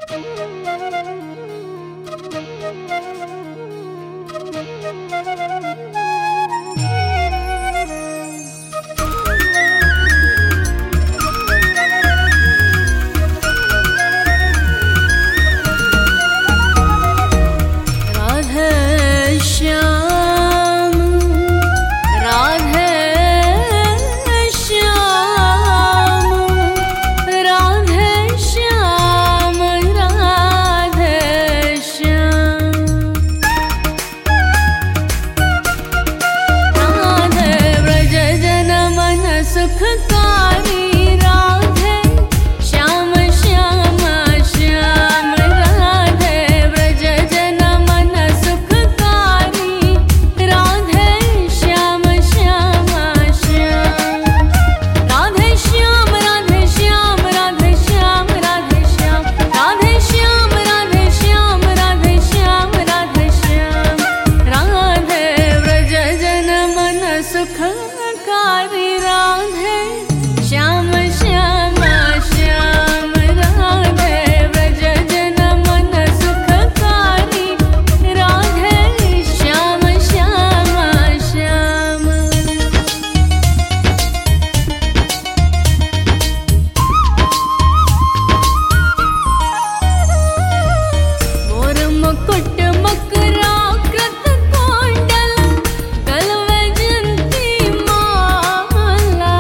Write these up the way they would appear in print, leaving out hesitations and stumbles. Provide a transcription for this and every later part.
सुखकारी राधे श्याम श्याम श्याम राधे व्रज जन मन सुखकारी राधे श्याम श्याम श्याम राधे श्याम राधे श्याम राधे श्याम राधे श्याम राधे श्याम राधे श्याम राधे श्याम राधे श्याम राधे व्रज जन मन सुखकारी राधे श्याम श्याम श्याम राधे व्रज जन मन सुखकारी राधे श्याम श्याम श्याम मोर मुकुट मकराकृत कोंडल गल वैजयंती माला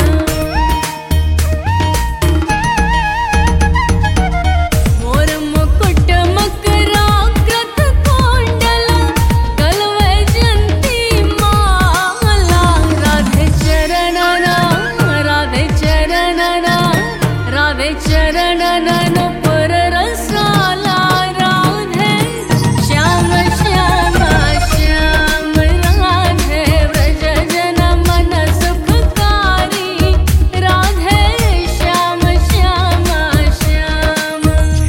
मोर मुकुट मकराकृत कोंडल गल वैजयंती माला राधे चरण राधे चरण राधे चरण ननुपुर रसाला राधे श्याम श्याम श्याम राधे व्रज जन मन सुखकारी राधे श्याम श्याम श्याम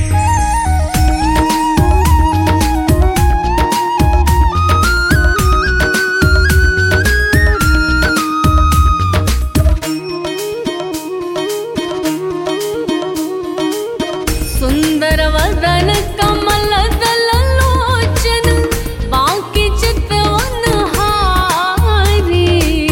सुंदर वदन कमल दल लोचन बांकी चितवन हारी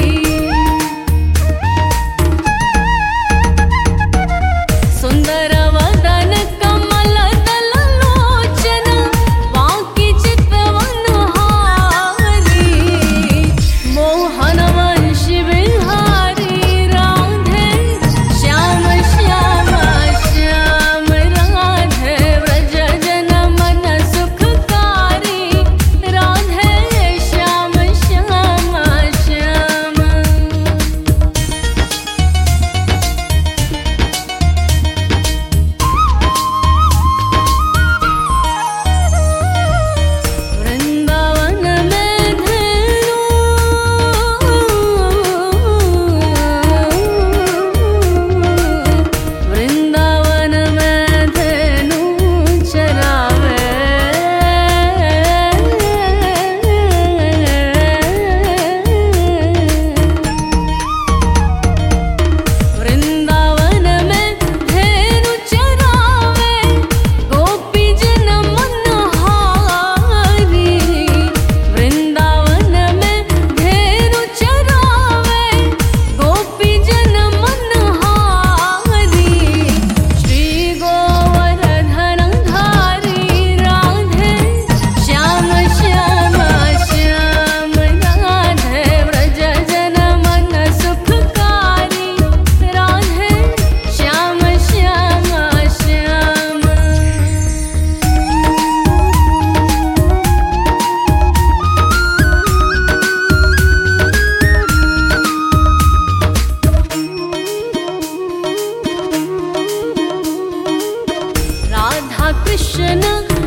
सुंदर वदन कमल दल लोचन बांकी चितवन हारी मोहन वंशी बिहारी राधे श्याम श्याम श्याम राधे व्रज जन मन सुखकारी राधे श्याम श्याम श्याम वृंदावन में धेनु वृंदावन में धेनु चरावे वृंदावन में धेनु चरावे गोपी जन मनहारी वृंदावन में धेनु चरावे गोपी जन मनहारी श्री गोवर्धन धारी राधे श्याम श्याम श्याम राधे व्रज जन मन सुखकारी राधे श्याम श्याम श्याम राधा कृष्ण